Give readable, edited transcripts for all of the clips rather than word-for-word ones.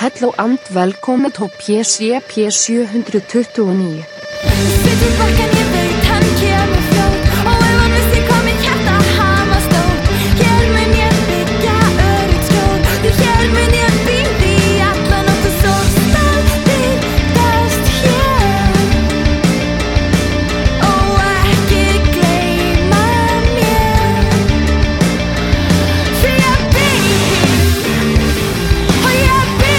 Hello and velkomin til PCP 729. Sitter bakken I veit hann kemur fljótt og ef hann vissi hvað mitt hjarta hamast stórt. Hér mun ég byggja öruggt skjól, því hér mun ég býða Í alla nótt og sólstal byrtast hér. Og ekki gleyma mér, því ég bý og ég bý.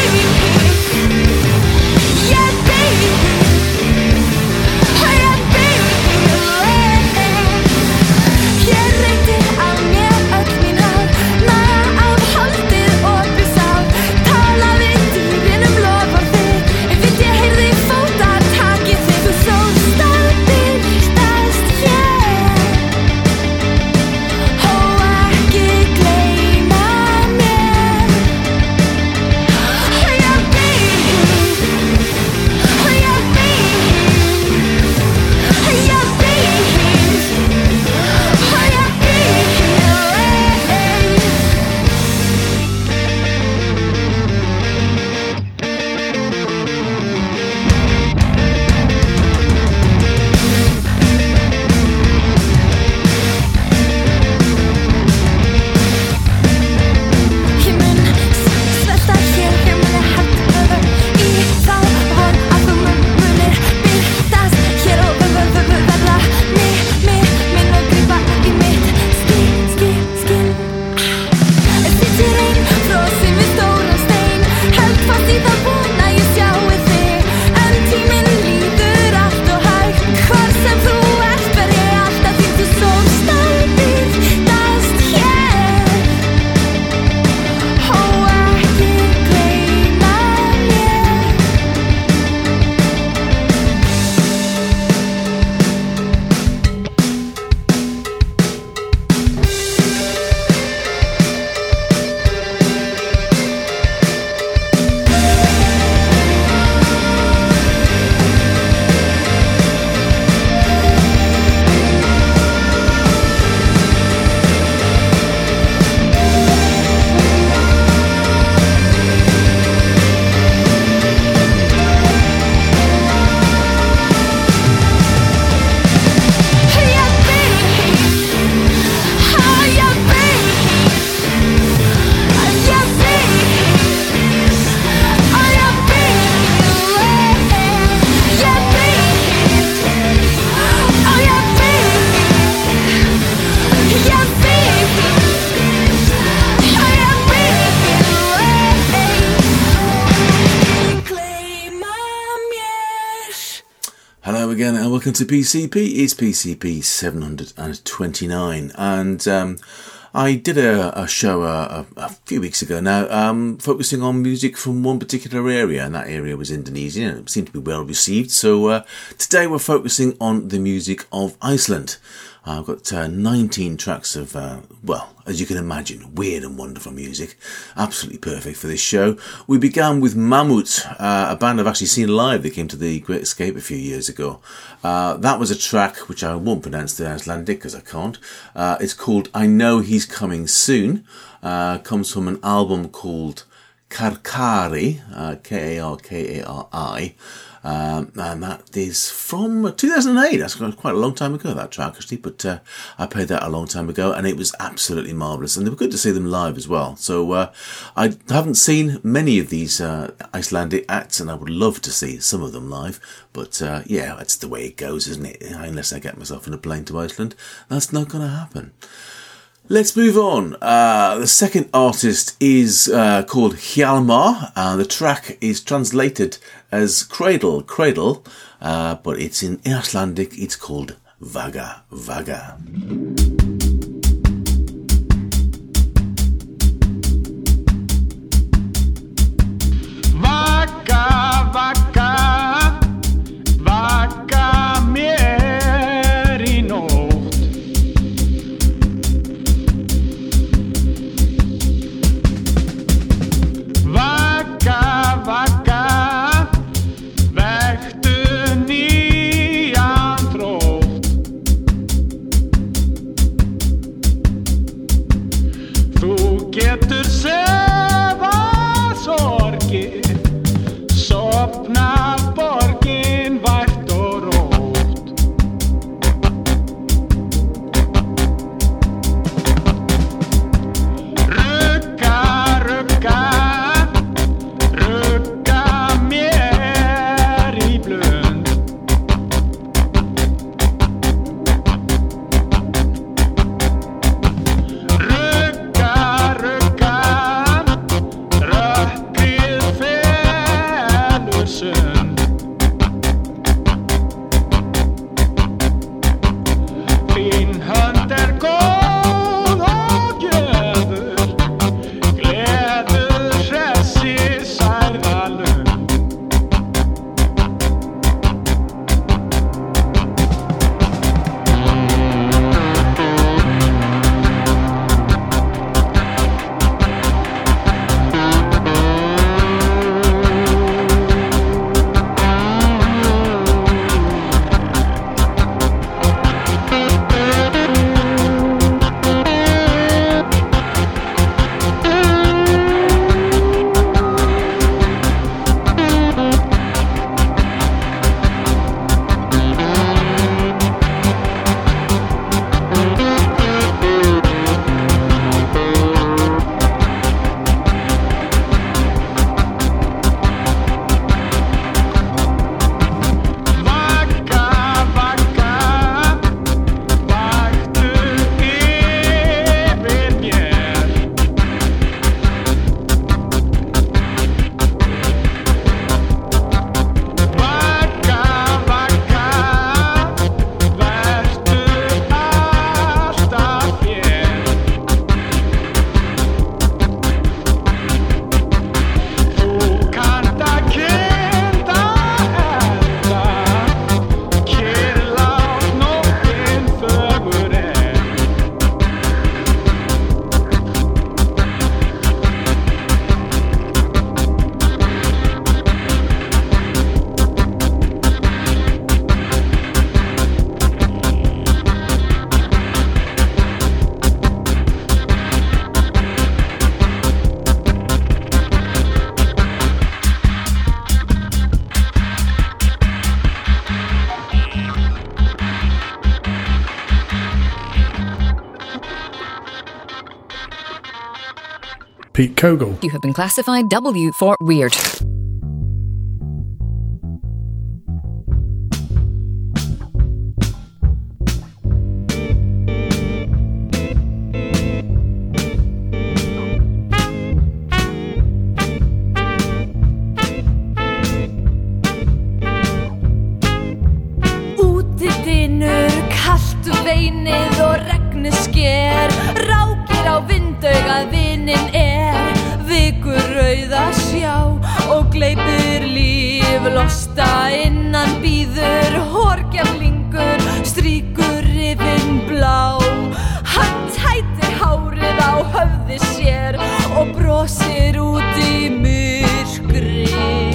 Welcome to PCP. It's PCP 729, and I did a show a few weeks ago now, focusing on music from one particular area, and that area was Indonesia, and it seemed to be well received. So today we're focusing on the music of Iceland. I've got 19 tracks of, well, as you can imagine, weird and wonderful music. Absolutely perfect for this show. We began with Mammut, a band I've actually seen live. They came to the Great Escape a few years ago. That was a track which I won't pronounce the Icelandic because I can't. It's called I Know He's Coming Soon. Comes from an album called Karkari, Karkari. And that is from 2008. That's quite a long time ago, that track, actually, but I played that a long time ago, and it was absolutely marvellous, and they were good to see them live as well. So I haven't seen many of these Icelandic acts, and I would love to see some of them live, but yeah, that's the way it goes, isn't it? Unless I get myself in a plane to Iceland, that's not going to happen. Let's move on. The second artist is called Hjalmar. The track is translated as Cradle, but it's in Icelandic. It's called Vaga, Vaga. Vaga, vaga, vaga mér Í nótt. Vaga, vaga, vektu nýjan trótt. Pete Kogel. You have been classified W for weird. Veinið og regnið sker, rákir á vindaugað vininn vikur rauða sjá og gleypir líf losta innan bíður horgemlingur, strýkur rifinn blá. Hann tætir hárið á höfði sér og brosir út í myrkrið.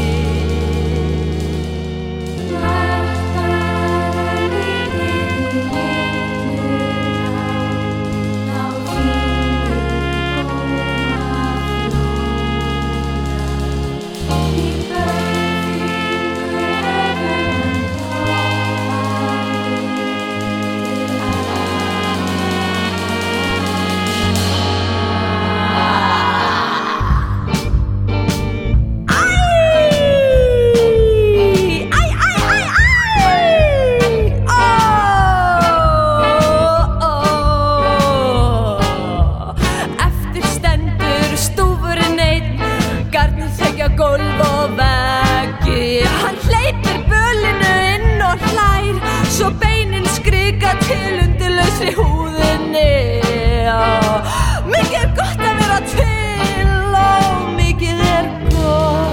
Svo beinin skrika til undirlausri húðinni. Mikið gott að vera til og mikið gott.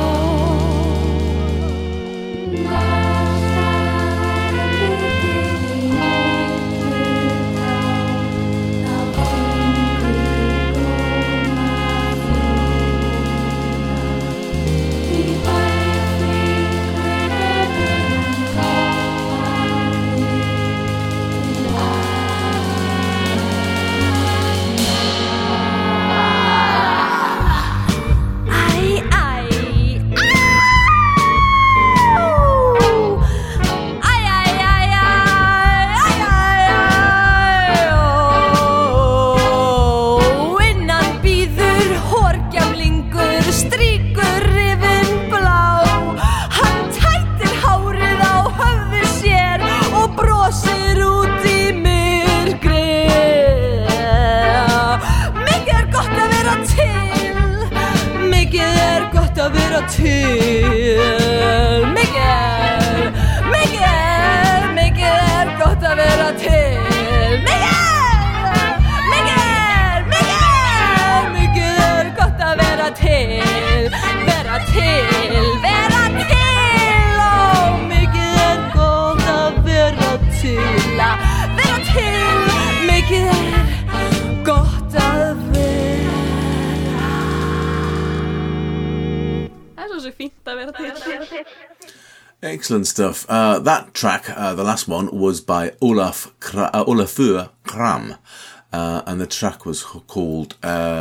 Excellent stuff. That track, the last one, was by Olafur Kram, and the track was called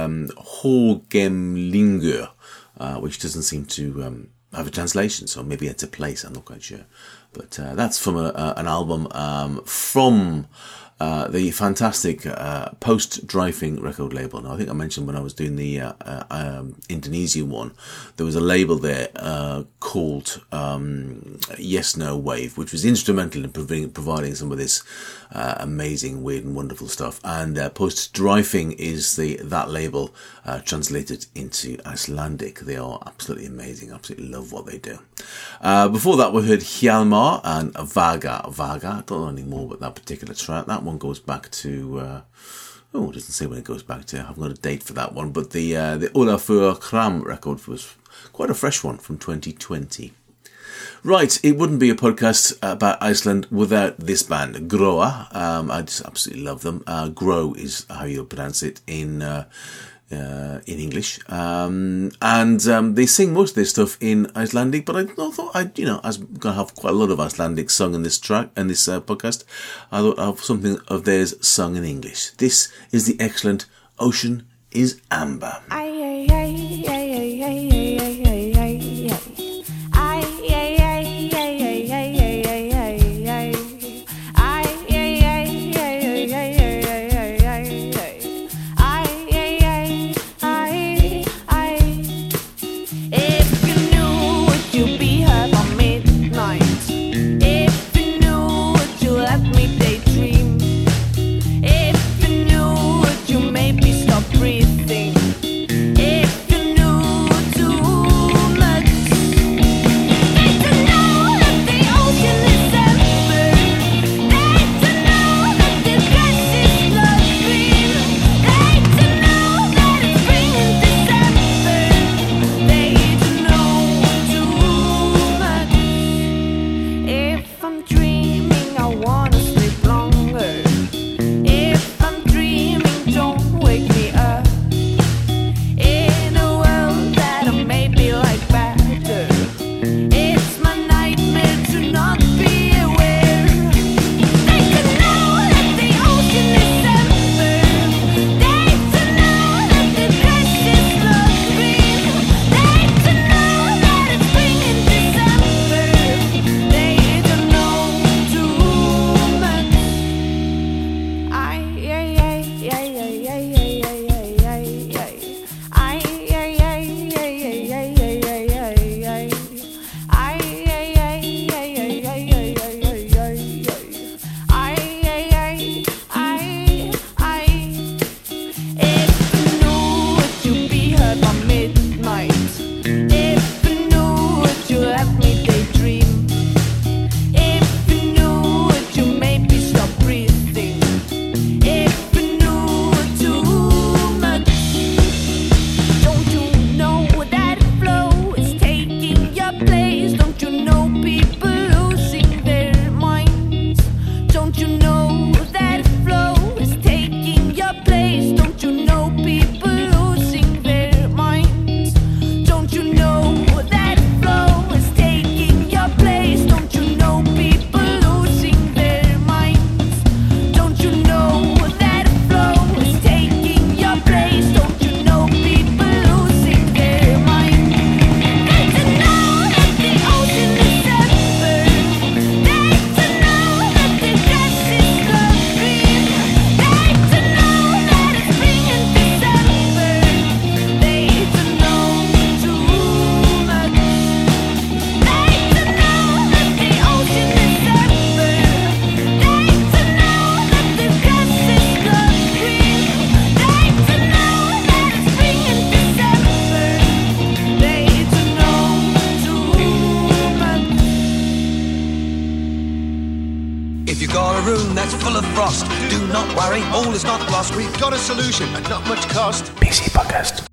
Horgemlingur, which doesn't seem to have a translation, so maybe it's a place, I'm not quite sure. But that's from an album from the fantastic Post-Dreyfing record label. Now, I think I mentioned when I was doing the Indonesian one, there was a label there called Yes No Wave, which was instrumental in providing some of this amazing, weird and wonderful stuff. And Post-Dreyfing is that label translated into Icelandic. They are absolutely amazing. Absolutely love what they do. Before that, we heard Hjalmar and Vaga. I don't know any more about that particular track. That one goes back to it doesn't say when it goes back to. I haven't got a date for that one, but the Olafur Kram record was quite a fresh one from 2020. Right, it wouldn't be a podcast about Iceland without this band, Groa. I just absolutely love them. Grow is how you'll pronounce it in English, and they sing most of their stuff in Icelandic. But I thought I was going to have quite a lot of Icelandic sung in this track and this podcast. I thought I'd have something of theirs sung in English. This is the excellent "Ocean is Amber." that's full of frost. Do not worry, all is not lost. We've got a solution at not much cost. PC Podcast.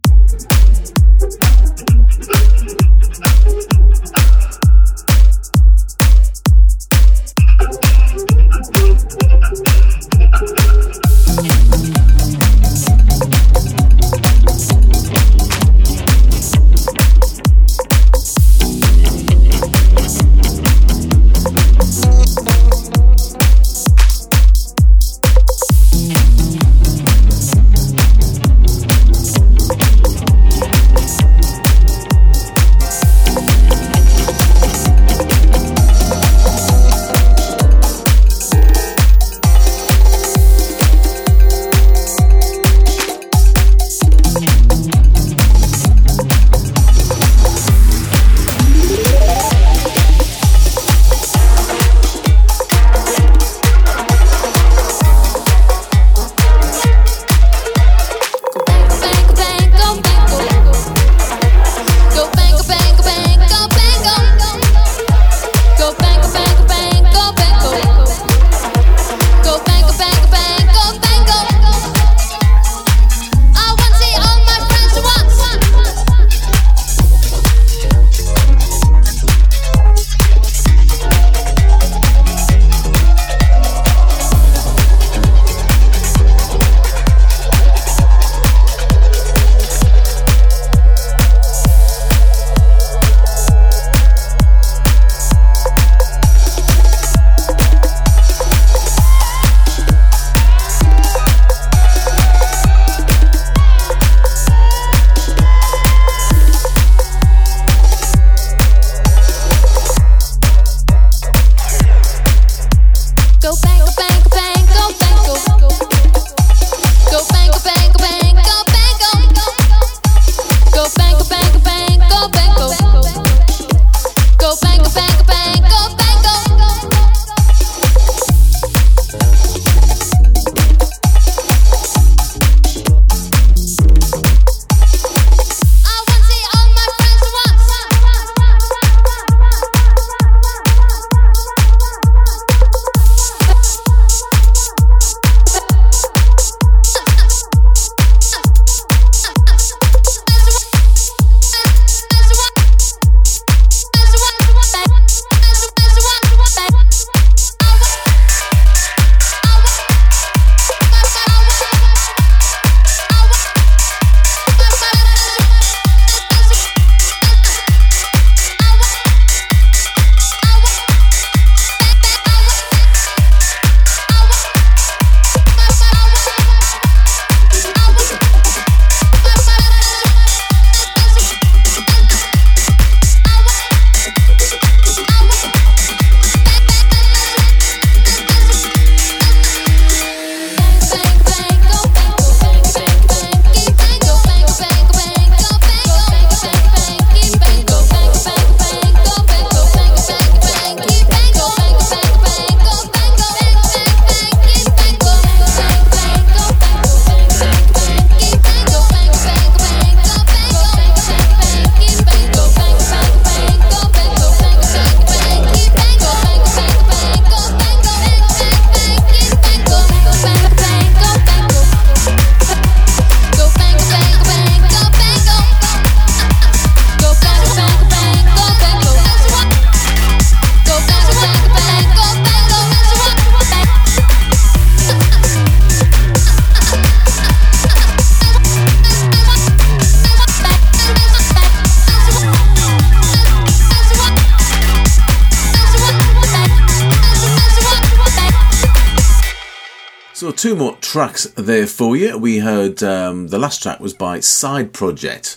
So two more tracks there for you. We heard the last track was by Side Project,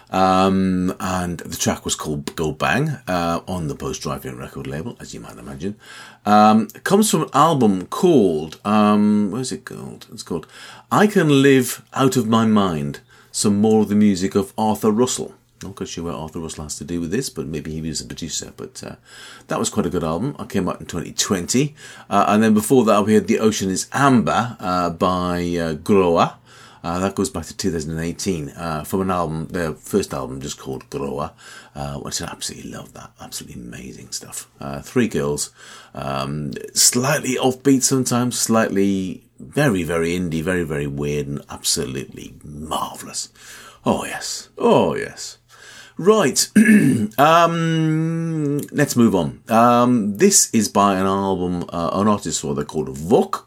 and the track was called Go Bang on the Post Drive-In record label, as you might imagine. It comes from an album called, where's it called? It's called I Can Live Out of My Mind, some more of the music of Arthur Russell. Not quite sure what Arthur Russell has to do with this, but maybe he was a producer. But that was quite a good album. It came out in 2020. And then before that, we had The Ocean is Amber by Groa. That goes back to 2018 from an album, their first album, just called Groa, which I absolutely love that. Absolutely amazing stuff. 3 girls, slightly offbeat sometimes, slightly very, very indie, very, very weird, and absolutely marvellous. Oh, yes. Oh, yes. Right, let's move on. This is by an album, an artist they're called Vok,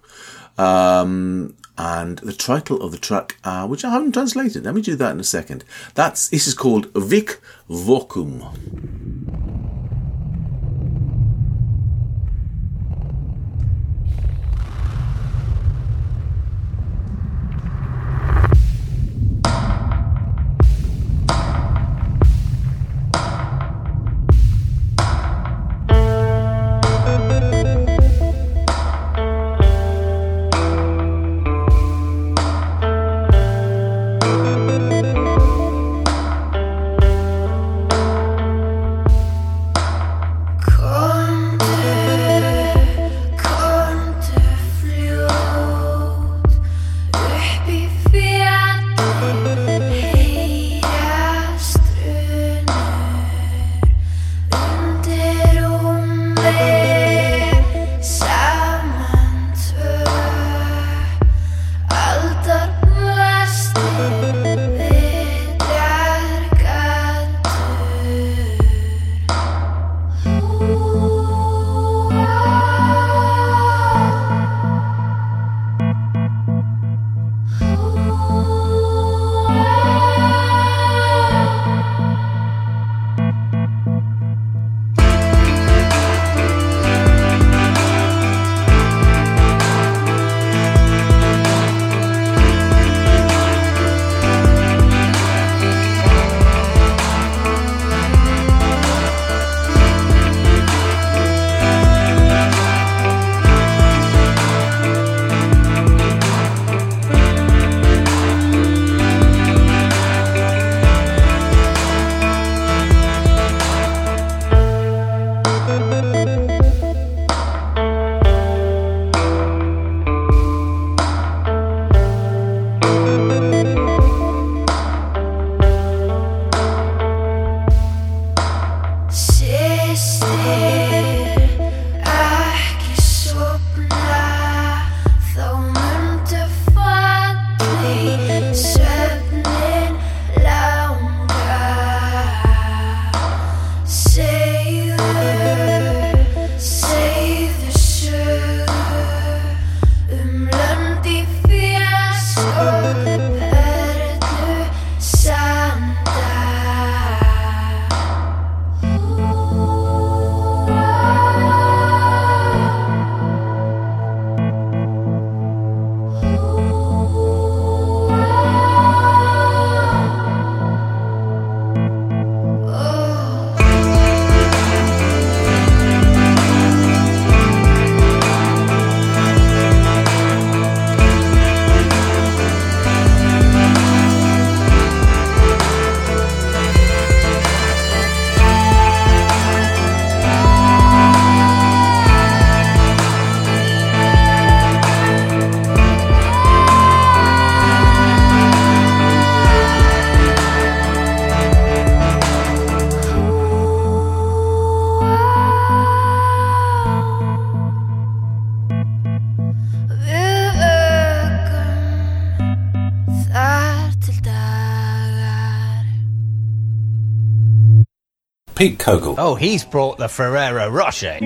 and the title of the track, which I haven't translated. Let me do that in a second. This is called Vik Vokum. Pete Kogel. Oh, he's brought the Ferrero Rocher.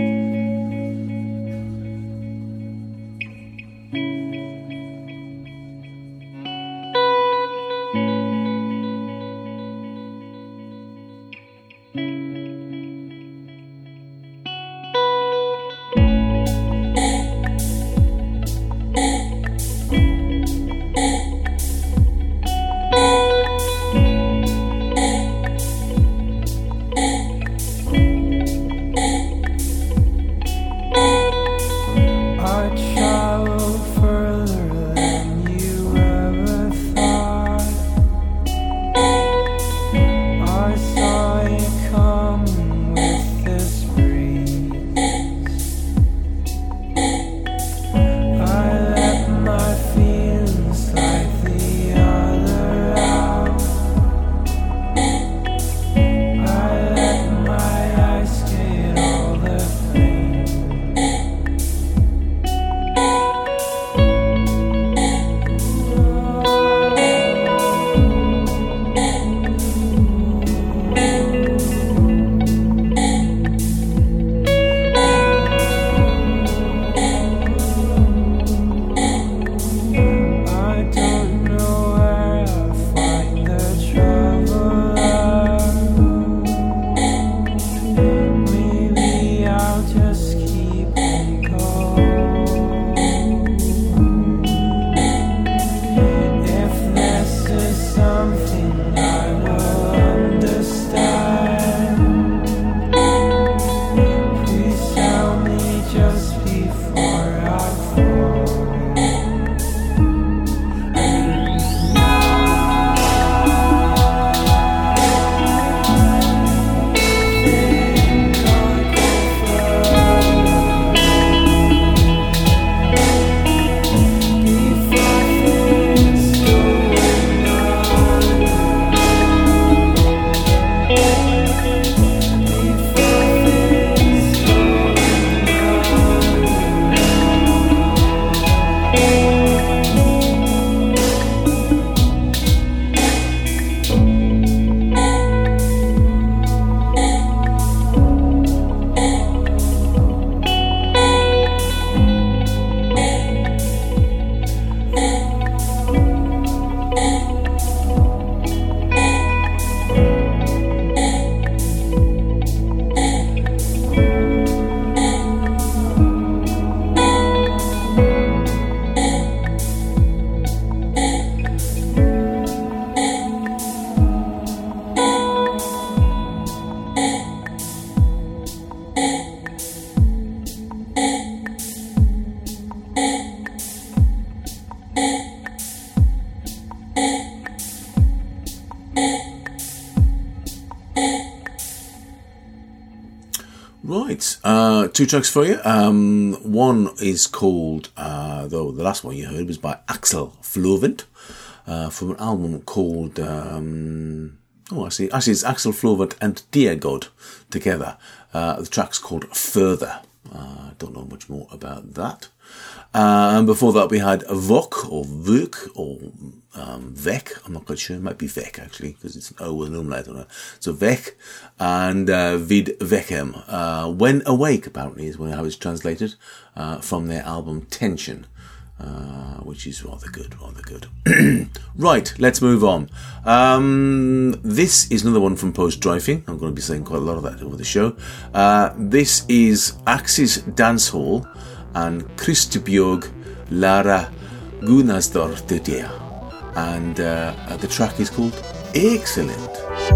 Right, 2 tracks for you. One is called, though the last one you heard was by Axel Flovent, from an album called, actually it's Axel Flovent and Dear God together. The track's called Further. Don't know much more about that. And before that we had Vok or Vuk or Vek, I'm not quite sure, it might be Vek actually, because it's an O with an umlaut on it. So Vek and Vid Vekem. When Awake apparently is how it's translated, from their album Tension, which is rather good. Right, let's move on. This is another one from Post Driving. I'm going to be saying quite a lot of that over the show. This is Axis Dancehall and Kristbjörg Lara Gunnarsdóttir Dödia, and the track is called Excellent.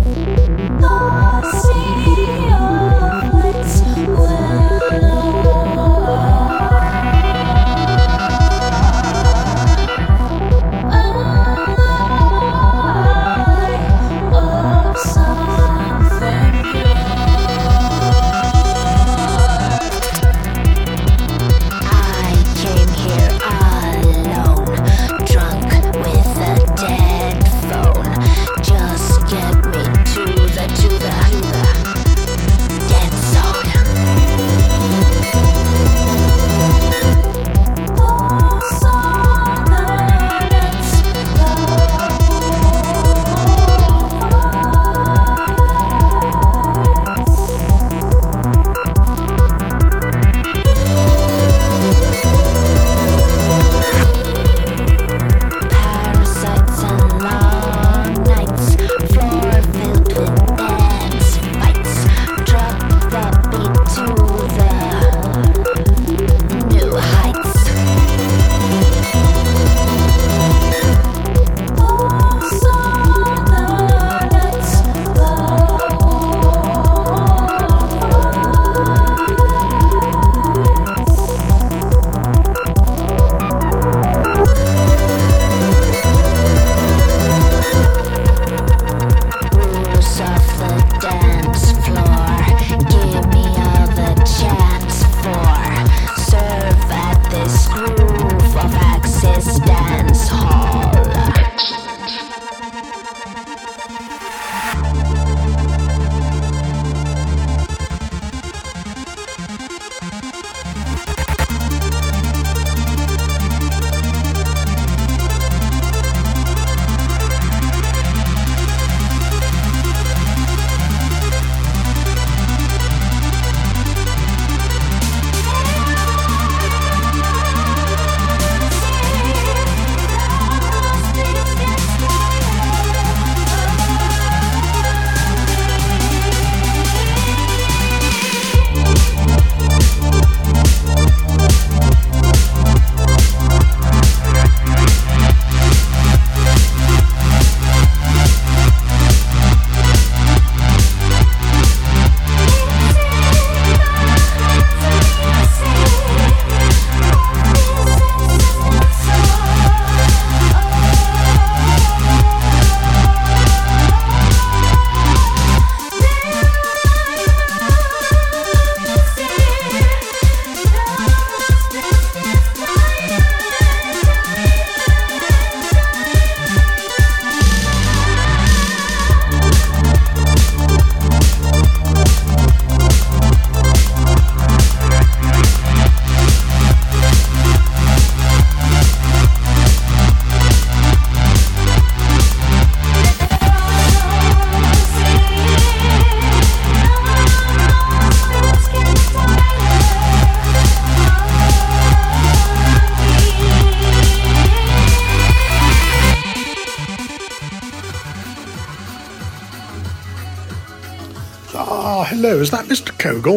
Hello, is that Mr. Kogel?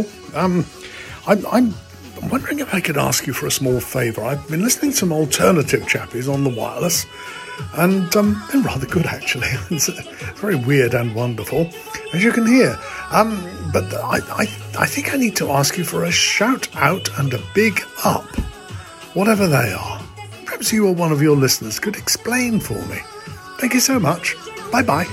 I'm wondering if I could ask you for a small favour. I've been listening to some alternative chappies on the wireless, and they're rather good actually. It's very weird and wonderful, as you can hear. But I think I need to ask you for a shout out and a big up, whatever they are. Perhaps you or one of your listeners could explain for me. Thank you so much. Bye bye.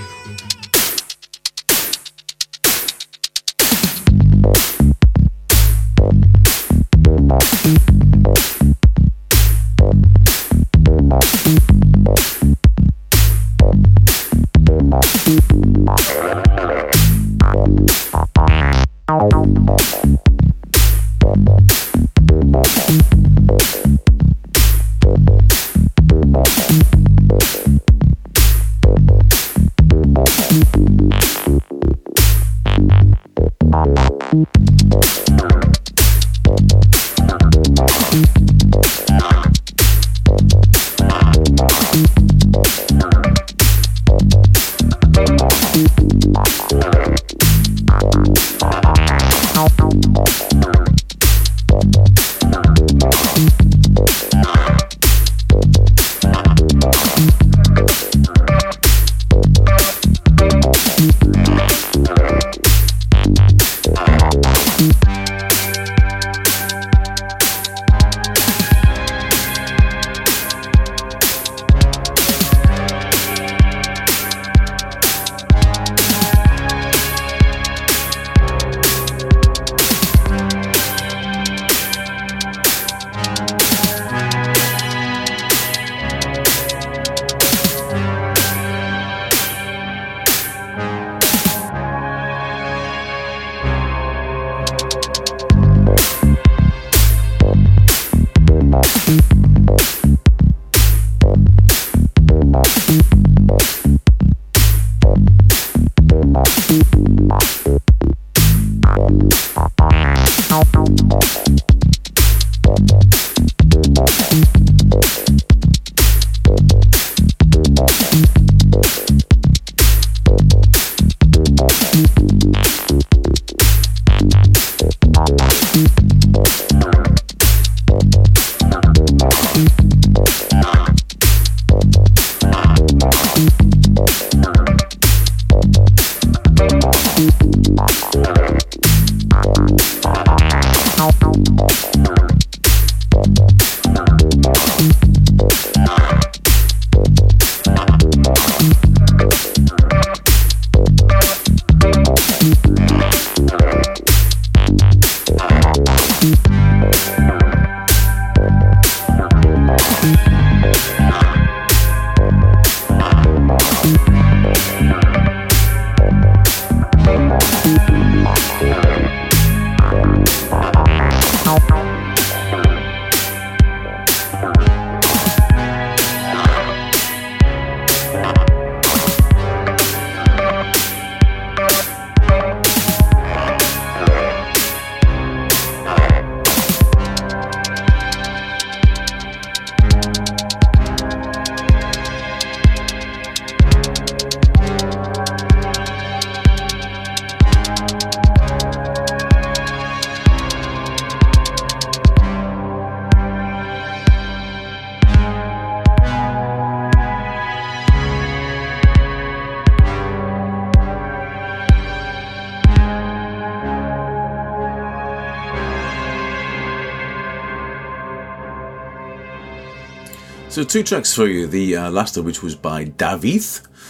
So 2 tracks for you. The last of which was by David,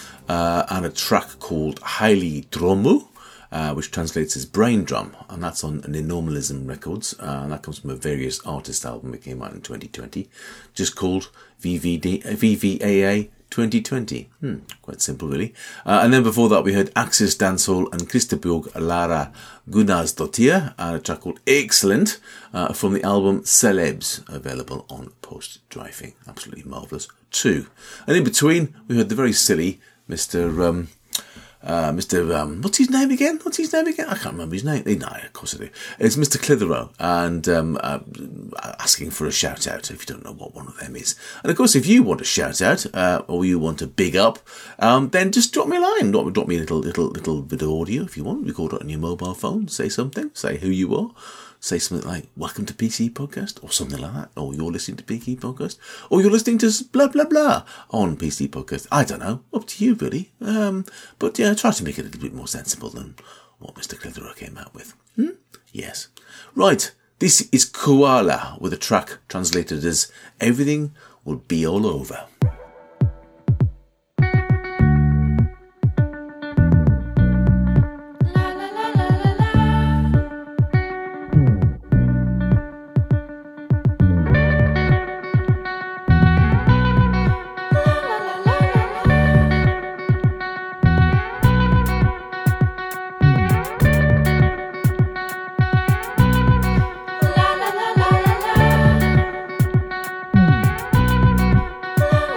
and a track called Haile Dromu, which translates as Brain Drum, and that's on Nenormalism Records, and that comes from a Various Artists album that came out in 2020, just called VVAA 2020. Quite simple, really. And then before that, we heard Axis Dancehall and Kristebjörg Lara Gunnarsdottir, and a track called Excellent, from the album Celebs, available on Post Driving. Absolutely marvellous too. And in between, we heard the very silly Mr. What's his name again? I can't remember his name. No, of course I do. It's Mr. Clitheroe, and asking for a shout out if you don't know what one of them is. And of course, if you want a shout out, or you want to big up, then just drop me a line. Drop me a little bit of audio if you want. Record it on your mobile phone. Say something. Say who you are. Say something like, welcome to PC Podcast, or something like that, or you're listening to PC Podcast, or you're listening to blah, blah, blah on PC Podcast. I don't know, up to you, really. But yeah, try to make it a little bit more sensible than what Mr. Clitheroe came out with. Yes. Right, this is Koala, with a track translated as Everything Will Be All Over. La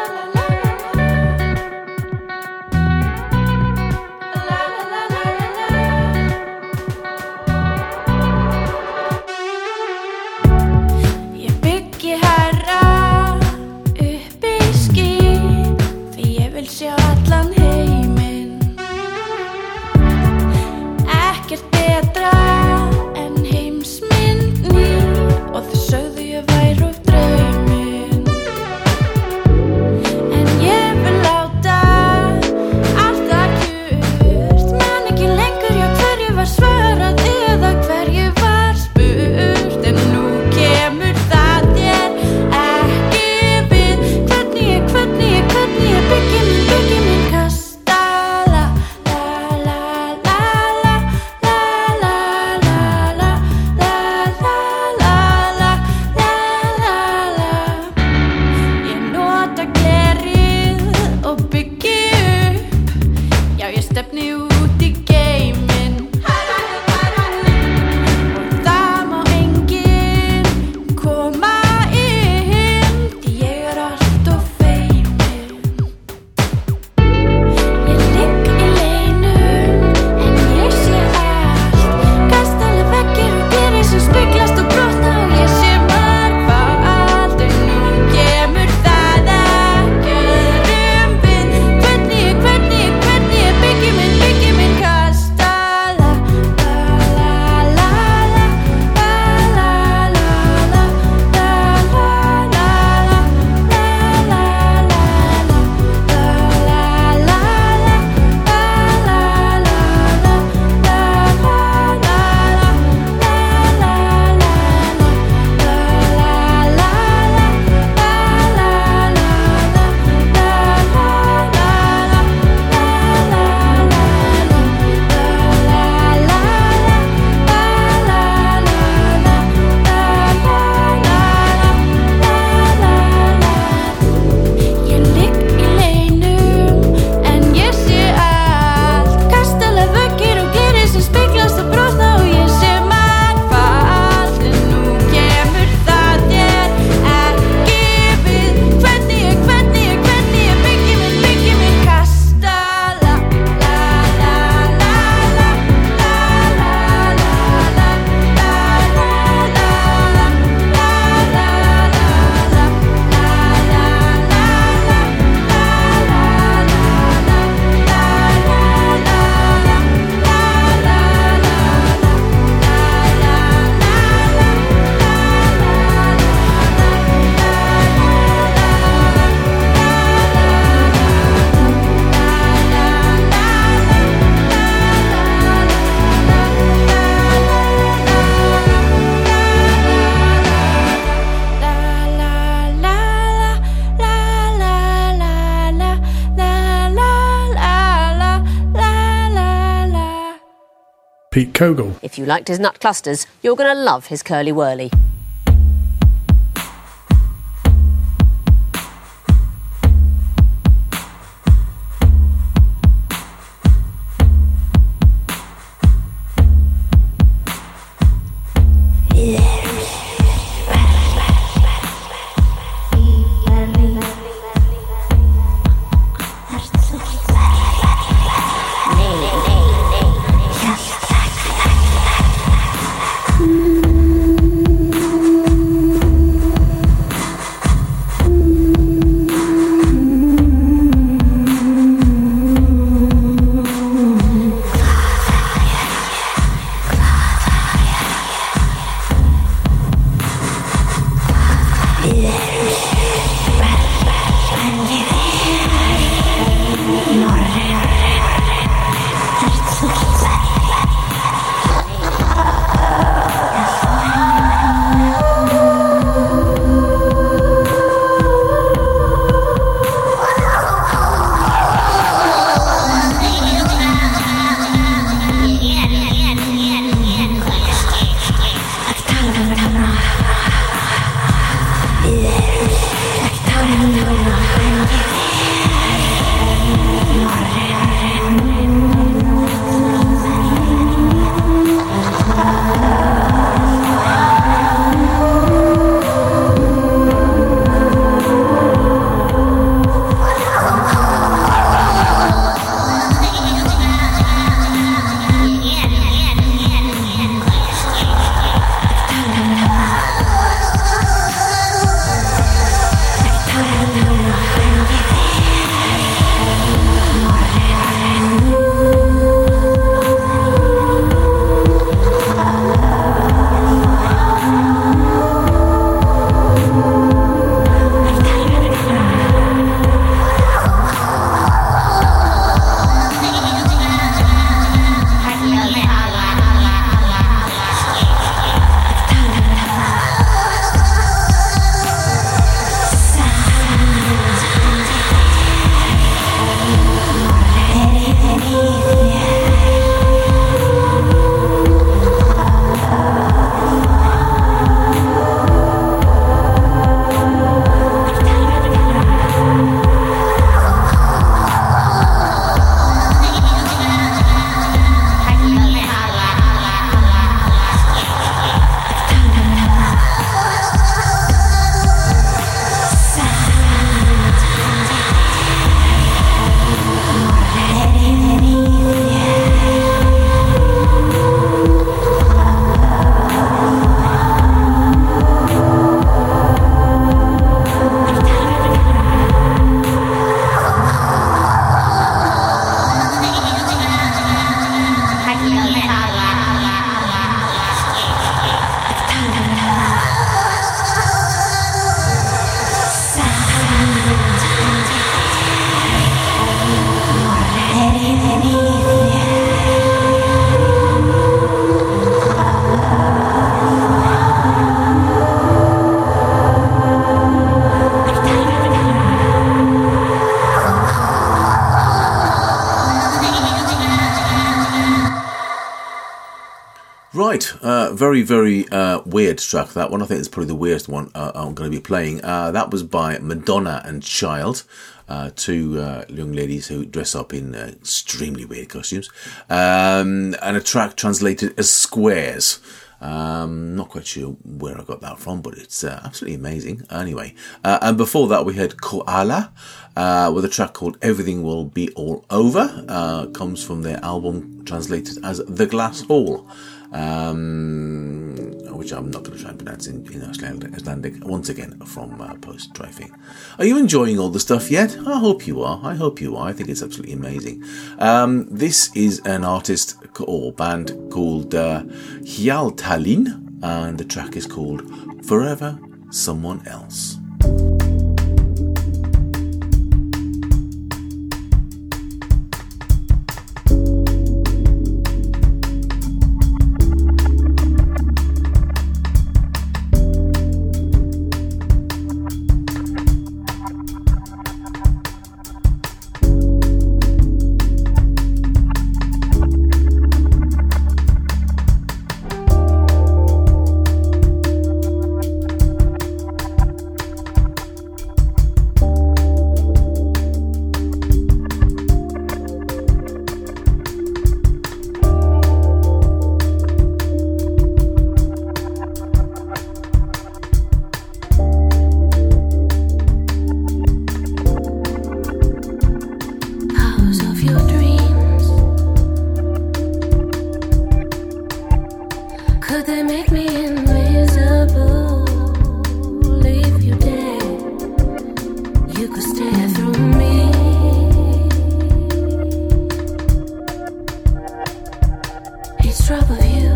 Pete Kogel. If you liked his nut clusters, you're going to love his curly whirly. Right, very, very weird track, that one. I think it's probably the weirdest one I'm going to be playing. That was by Madonna and Child, two young ladies who dress up in extremely weird costumes, and a track translated as Squares. Not quite sure where I got that from, but it's absolutely amazing. Anyway, and before that we had Koala with a track called Everything Will Be All Over. Comes from their album translated as The Glass Hall, which I'm not going to try and pronounce in Icelandic, once again from Post Trifing. Are you enjoying all the stuff yet? I hope you are. I think it's absolutely amazing. This is an artist or band called Hjaltalín, and the track is called Forever Someone Else. Could they make me invisible? Leave you dead. You could stare through me. Each drop of you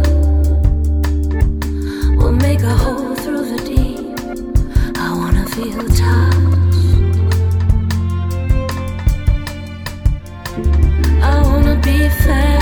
will make a hole through the deep. I wanna feel touch. I wanna be fair.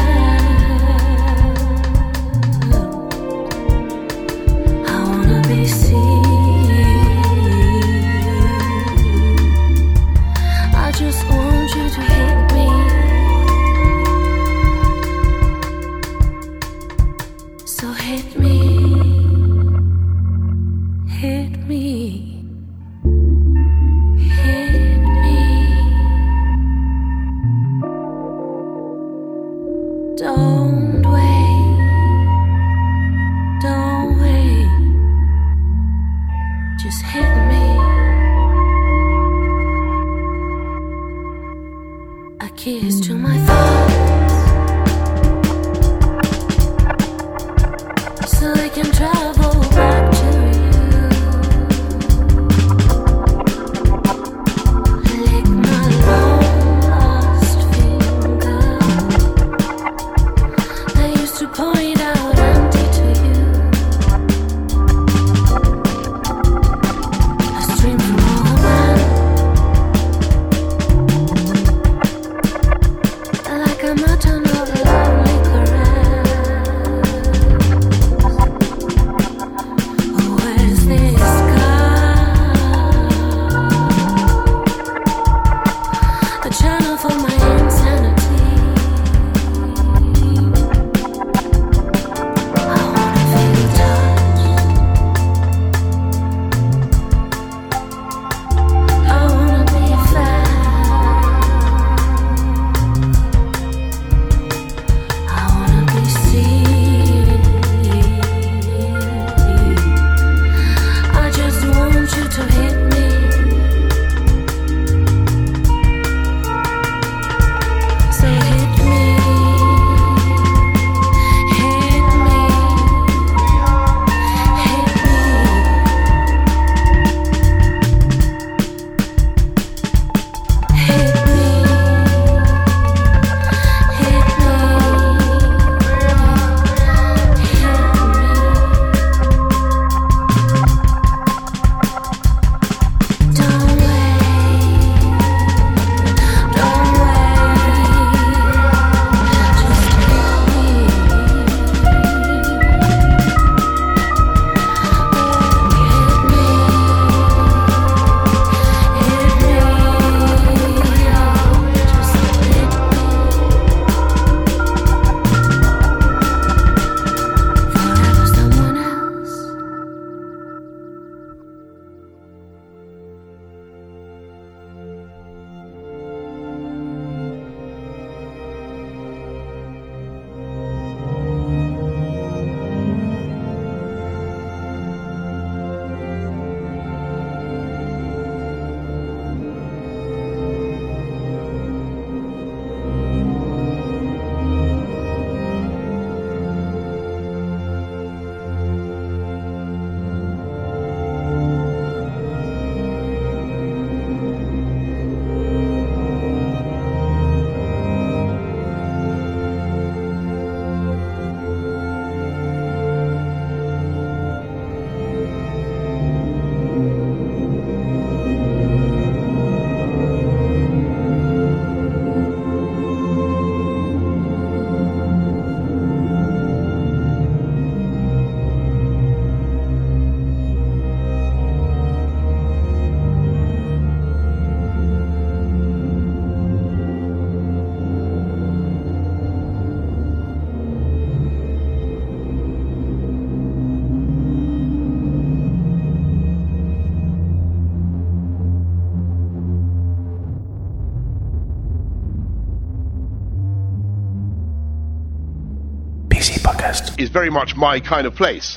Is very much my kind of place.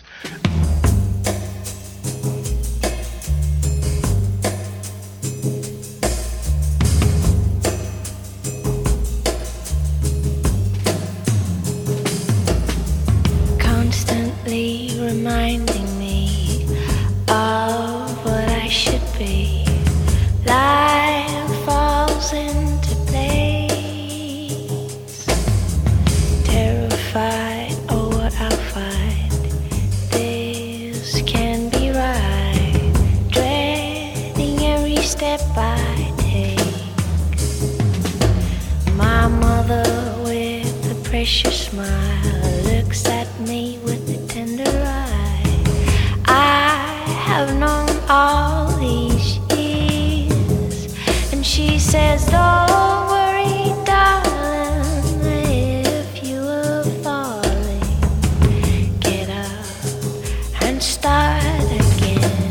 Constantly reminding me of what I should be. Life falls into place. Terrified of what I'll find. This can be right. Dreading every step I take. My mother with a precious smile looks at me with a tender eye. I have known all these years, and she says, don't worry, darling, if you are falling, get up and start again.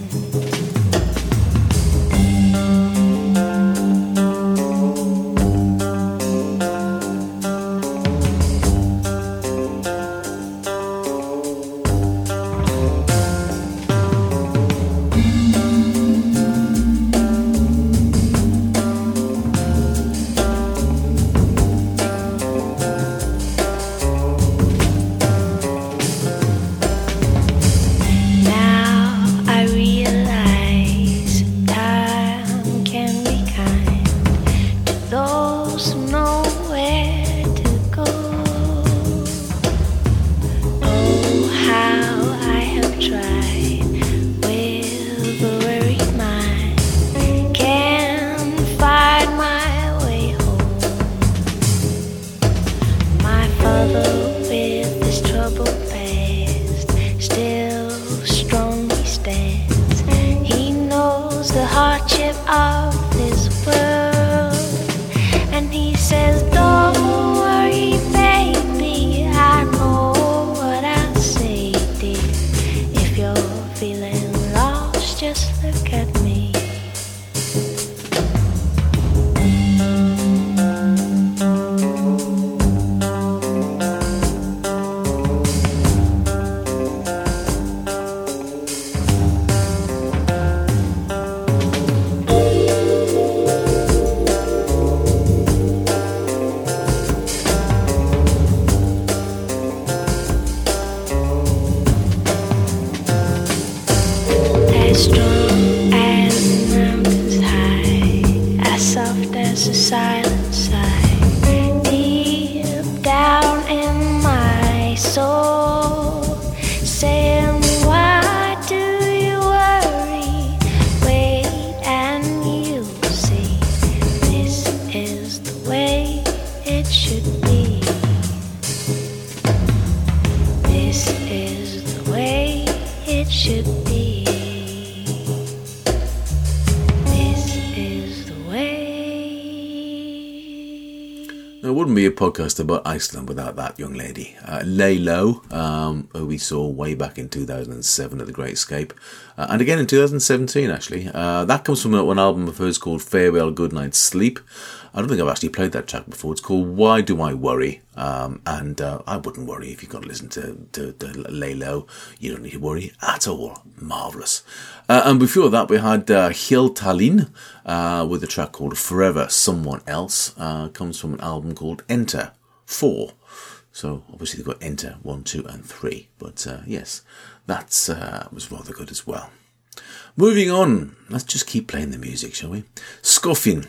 Be a podcast about Iceland without that young lady, Lay Low, who we saw way back in 2007 at the Great Escape, and again in 2017 actually. That comes from an album of hers called Farewell Goodnight Sleep. I don't think I've actually played that track before. It's called Why Do I Worry? And I wouldn't worry if you've got to listen to Lay Low. You don't need to worry at all. Marvellous. And before that we had Hjal Tallinn with a track called Forever Someone Else. Comes from an album called Enter 4. So obviously they've got Enter 1, 2 and 3. But yes, that was rather good as well. Moving on, let's just keep playing the music, shall we? Scoffin.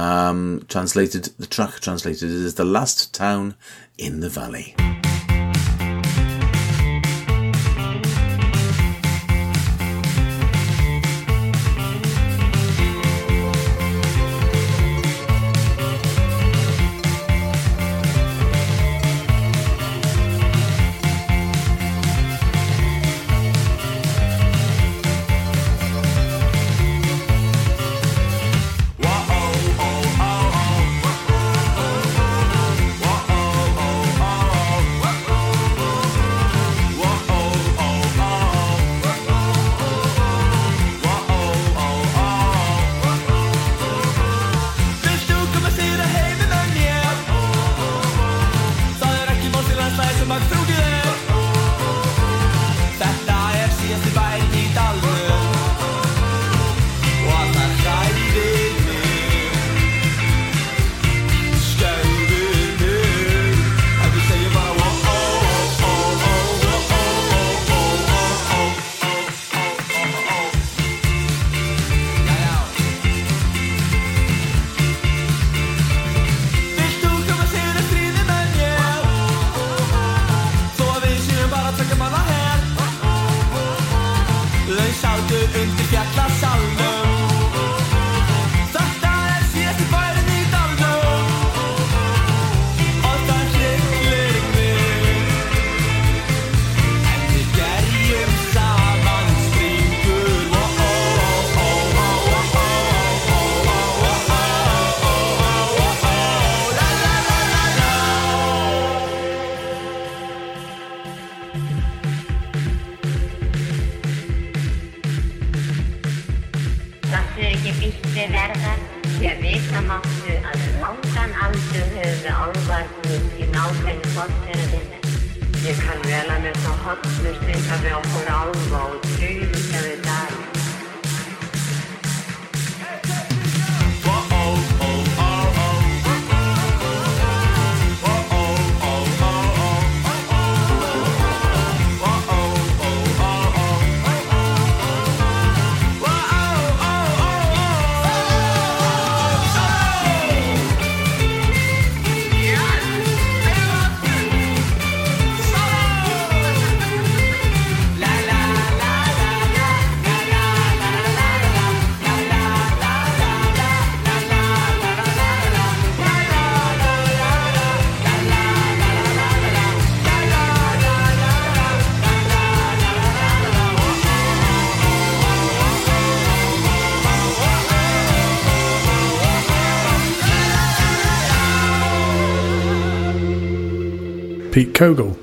The track translated as The Last Town in the Valley. Oh, ikke verða. Ég vita máttu að langan aldur höfðu álfarnir í nákvæmni fortíðinni. Ég kann vel að mér þá hollustringa við okkur álfa og trúðuga við dag. Pete Kogel.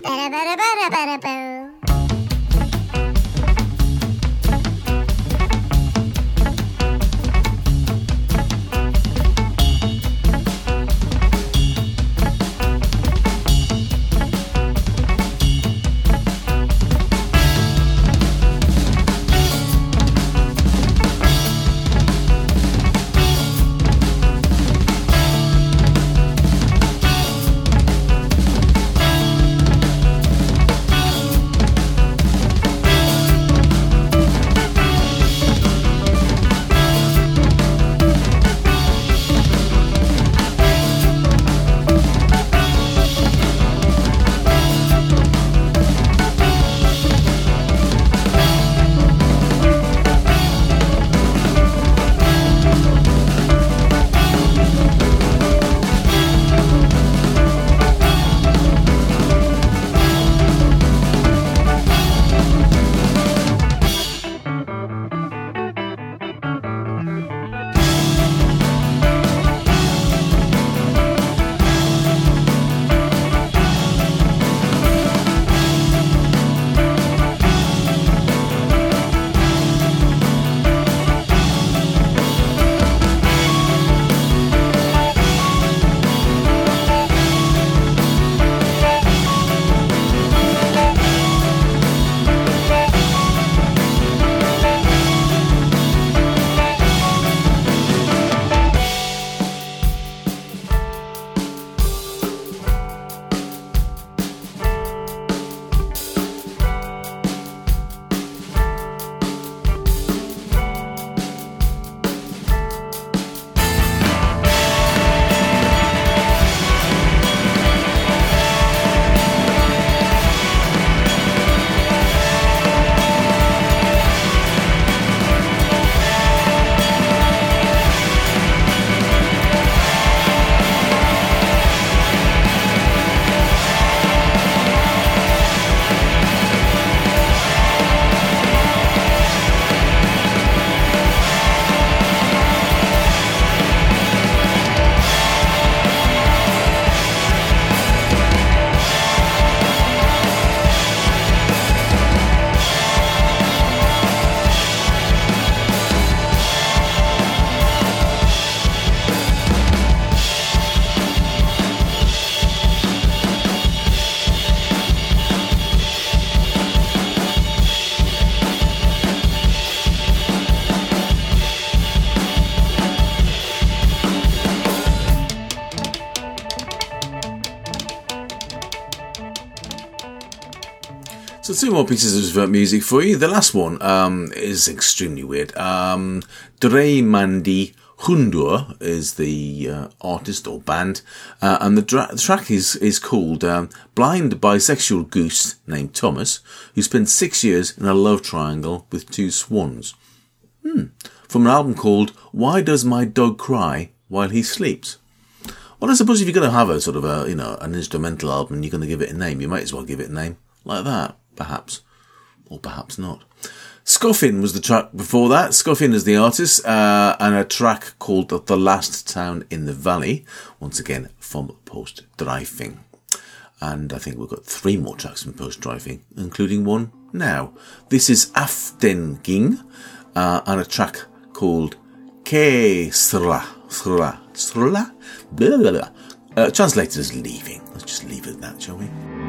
So two more pieces of music for you. The last one is extremely weird. Dre Mandi Hundur is the artist or band, and the track is called Blind Bisexual Goose named Thomas, who spent 6 years in a love triangle with two swans. From an album called Why Does My Dog Cry While He Sleeps? Well, I suppose if you're going to have a sort of an instrumental album and you're going to give it a name, you might as well give it a name like that, perhaps. Or perhaps not. Scoffin was the track before that. Scoffin is the artist, and a track called The Last Town in the Valley, once again from Post Driving. And I think we've got 3 more tracks from Post Driving, including one now. This is Aftenging, and a track called que sera. Blah, blah, blah. Translated as leaving. Let's just leave it at that, shall we?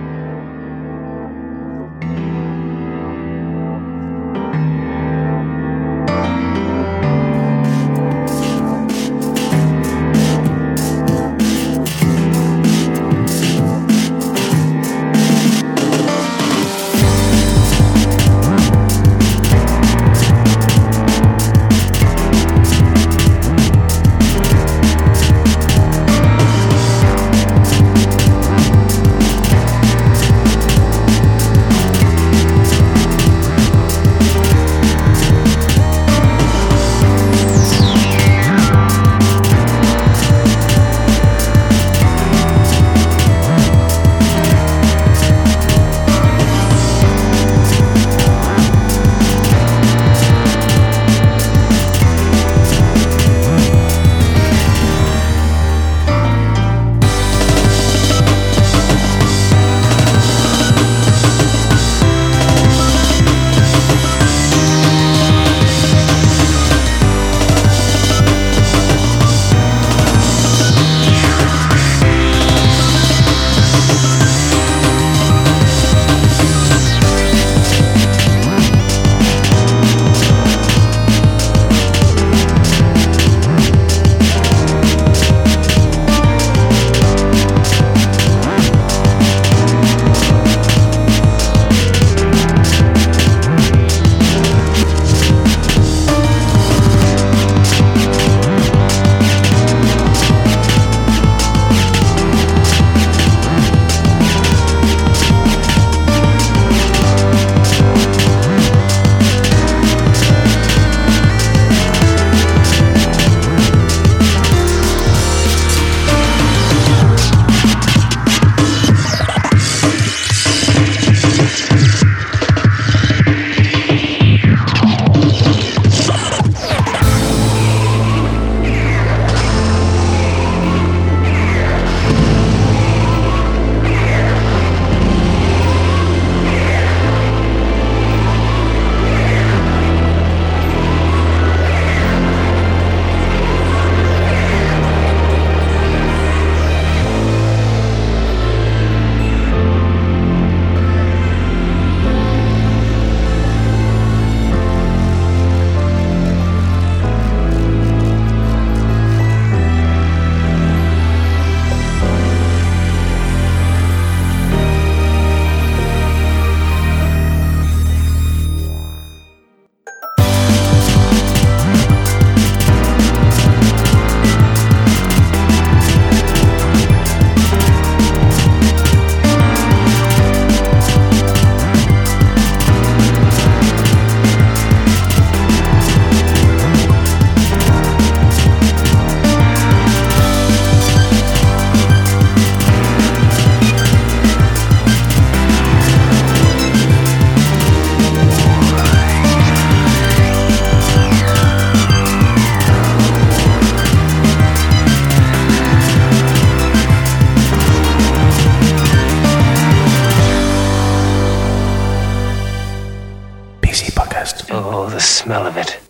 Oh, the smell of it.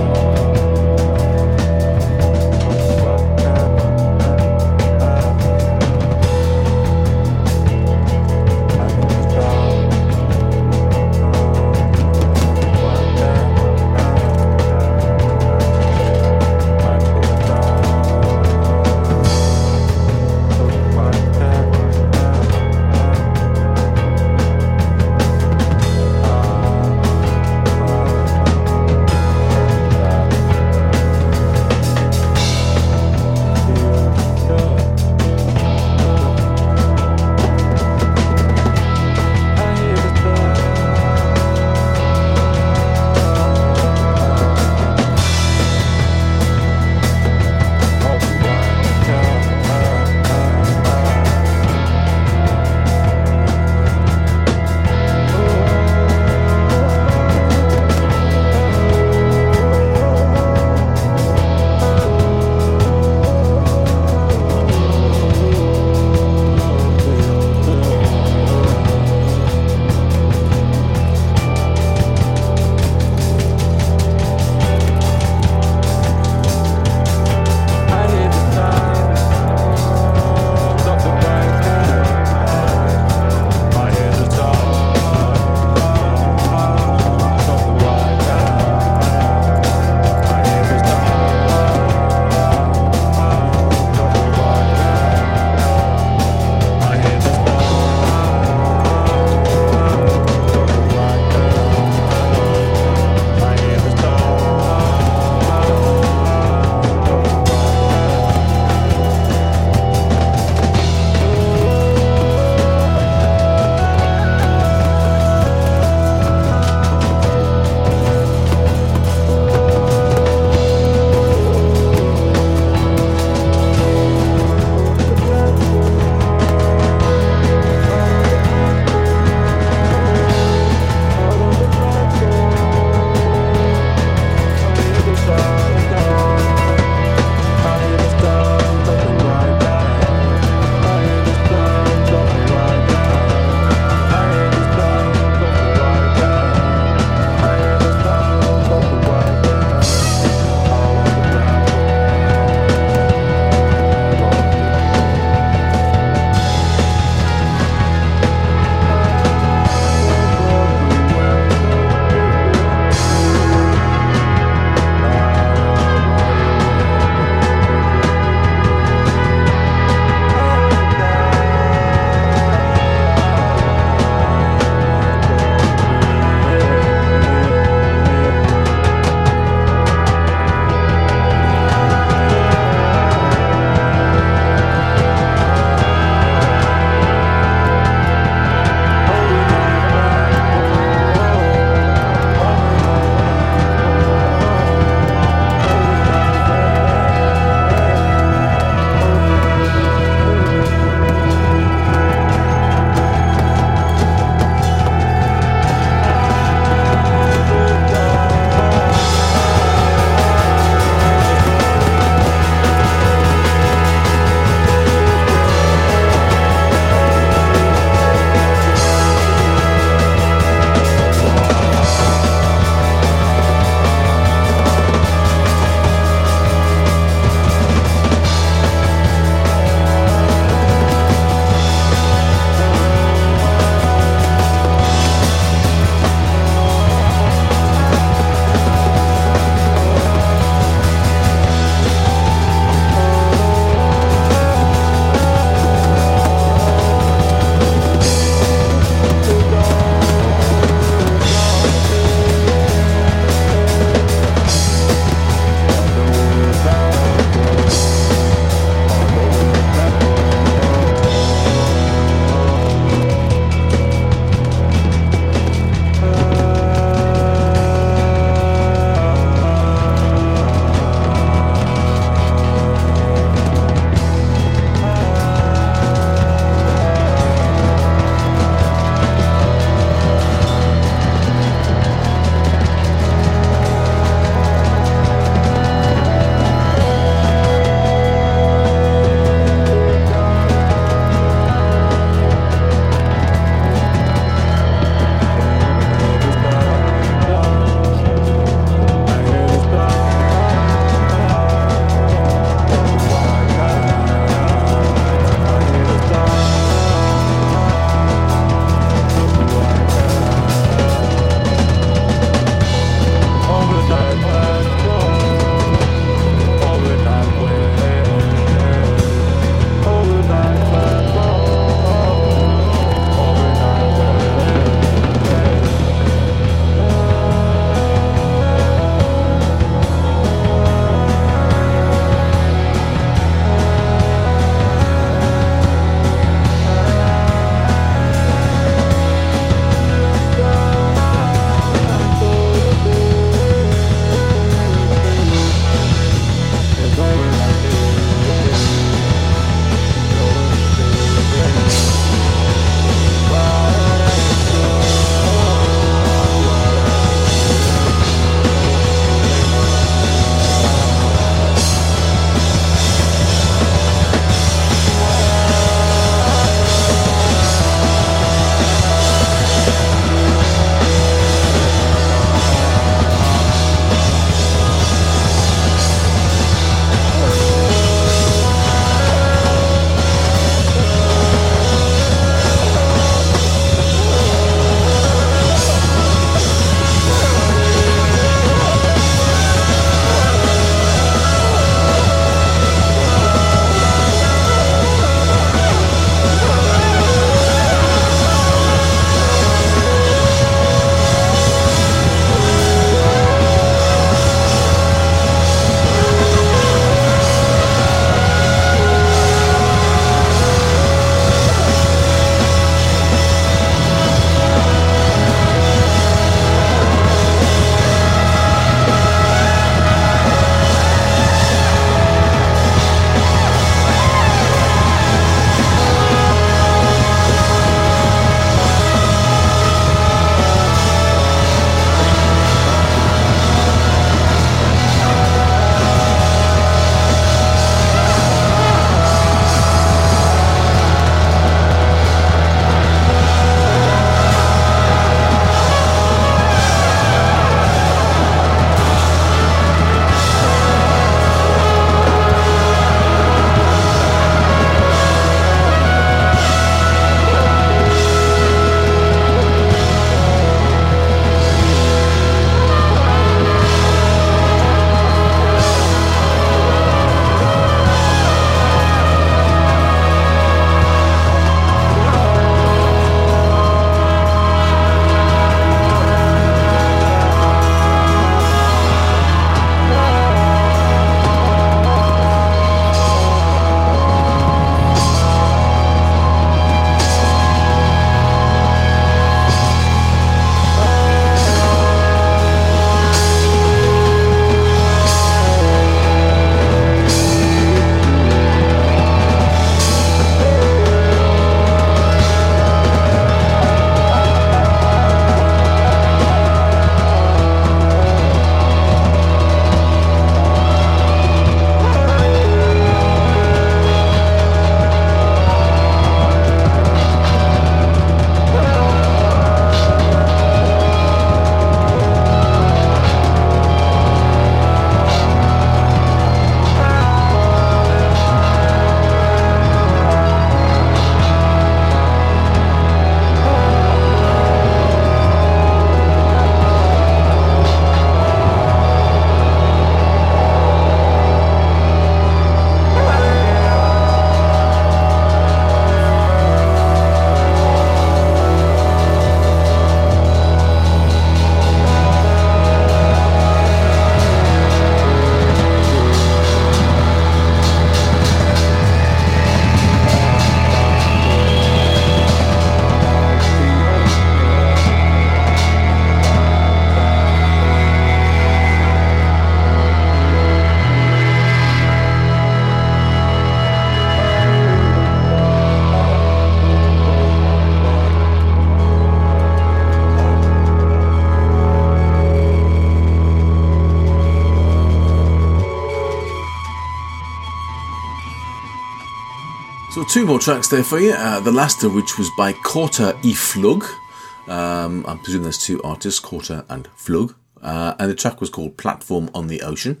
So 2 more tracks there for you. The last of which was by Korter y Flug. I presume there's 2 artists, Korter and Flug. And the track was called Platform on the Ocean.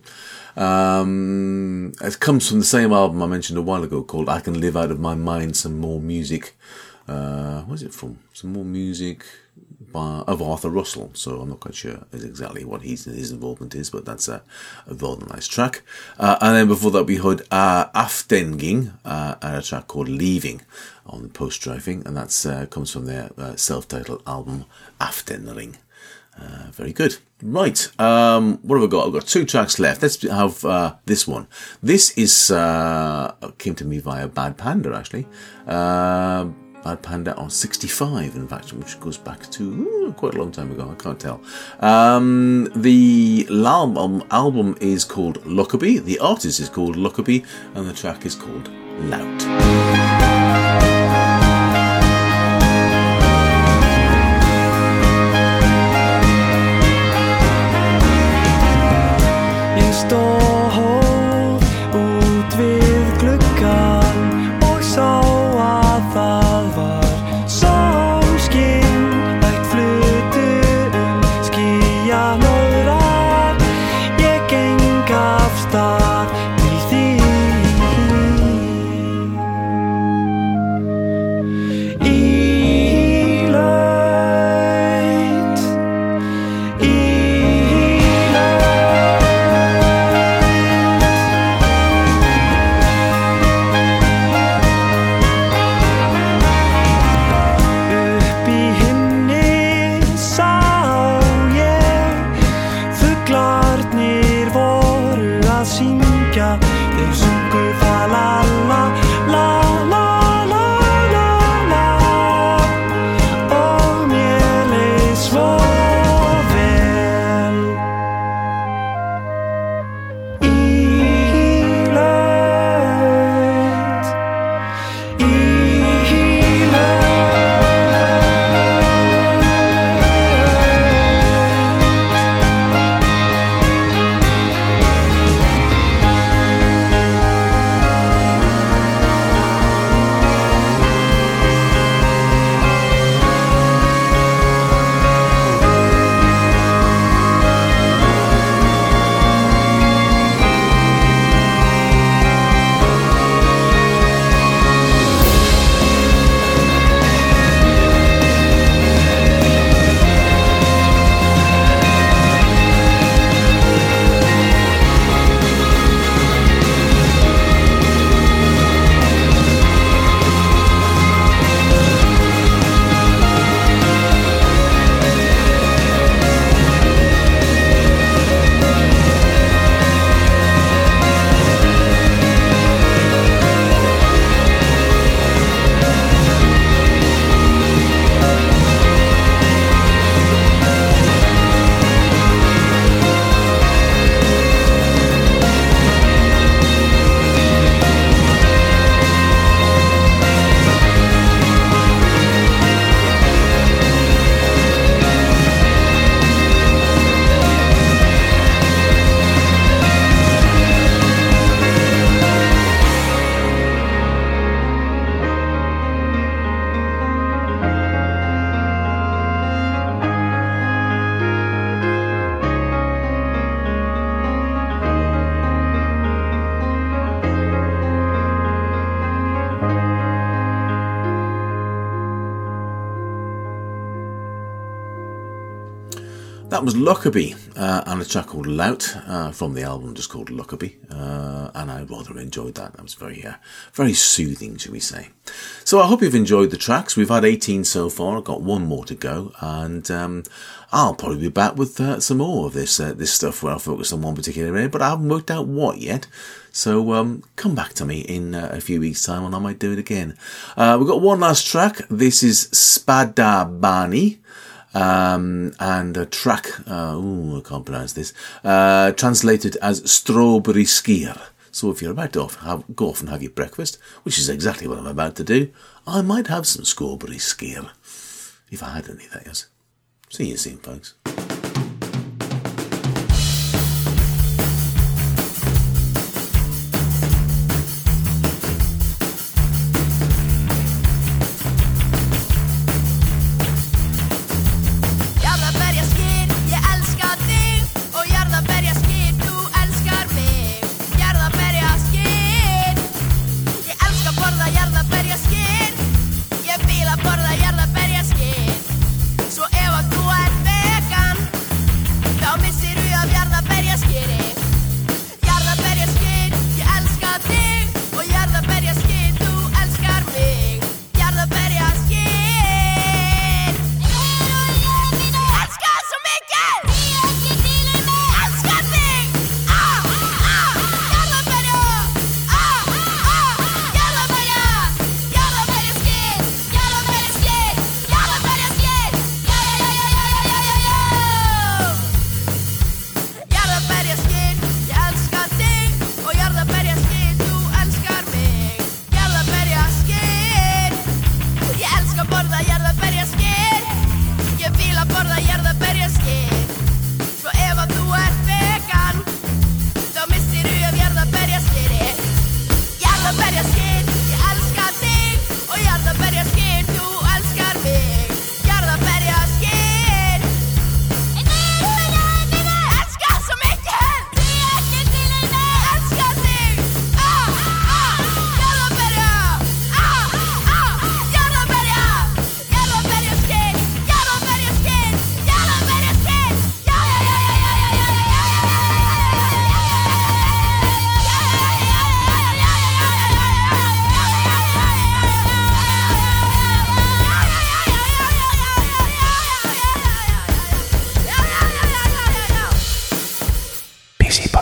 It comes from the same album I mentioned a while ago called I Can Live Out of My Mind Some More Music. Where's it from? Some more music of Arthur Russell. So I'm not quite sure exactly what his involvement is, but that's a rather nice track. And then before that we heard Aftenging and a track called Leaving on the Post-Driving, and that's comes from their self-titled album Aftenring. Very good. Right, what have I got? I've got 2 tracks left. Let's have this one. This is came to me via Bad Panda, actually. Bad Panda on 65, in fact, which goes back to quite a long time ago. I can't tell. The album is called Lockerbie. The artist is called Lockerbie, and the track is called Lout. Stóð út við gluggann og sá að það var sólskin, hægt flutu skýjalóðrar. Ég geng af stað til þín. Í laut, í þeir sungu það la la la la la la la og mér leið svo vel. Í laut, í That was Lockerbie and a track called Lout from the album just called Lockerbie, and I rather enjoyed that. That was very soothing, shall we say. So I hope you've enjoyed the tracks. We've had 18 so far. I've got 1 more to go, and I'll probably be back with some more of this stuff where I'll focus on one particular area, but I haven't worked out what yet. So come back to me in a few weeks' time and I might do it again. We've got one last track. This is Spadabani. And a track, I can't pronounce this, translated as strawberry skier. So if you're about to go off and have your breakfast, which is exactly what I'm about to do, I might have some strawberry skier. If I had any, that is. See you soon, folks.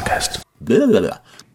Podcast. Blah, blah, blah.